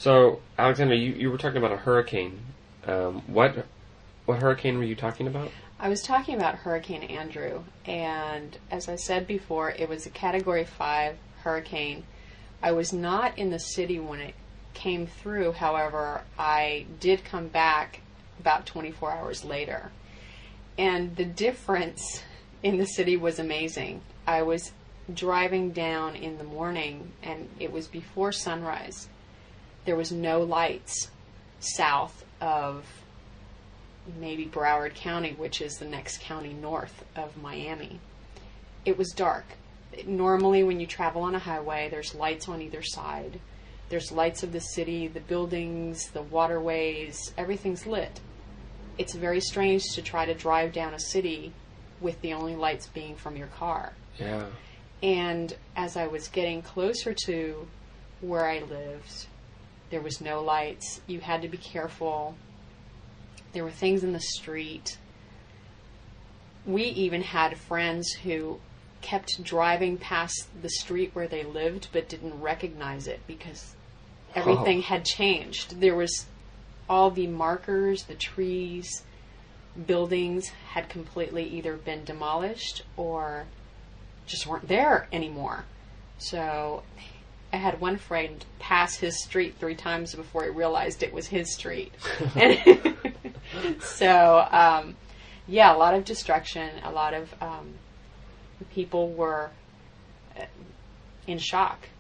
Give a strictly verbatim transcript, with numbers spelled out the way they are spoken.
So, Alexandra, you, you were talking about a hurricane. Um, what what hurricane were you talking about? I was talking about Hurricane Andrew, and as I said before, it was a Category five hurricane. I was not in the city when it came through. However, I did come back about twenty-four hours later. And the difference in the city was amazing. I was driving down in the morning, and it was before sunrise. There was no lights south of maybe Broward County, which is the next county north of Miami. It was dark. Normally when you travel on a highway, there's lights on either side. There's lights of the city, the buildings, the waterways, everything's lit. It's very strange to try to drive down a city with the only lights being from your car. Yeah. And as I was getting closer to where I lived, there was no lights. You had to be careful. There were things in the street. We even had friends who kept driving past the street where they lived but didn't recognize it because everything oh. had changed. There was all the markers, the trees, buildings had completely either been demolished or just weren't there anymore. So I had one friend pass his street three times before he realized it was his street. So, um, yeah, a lot of destruction, a lot of um, people were in shock.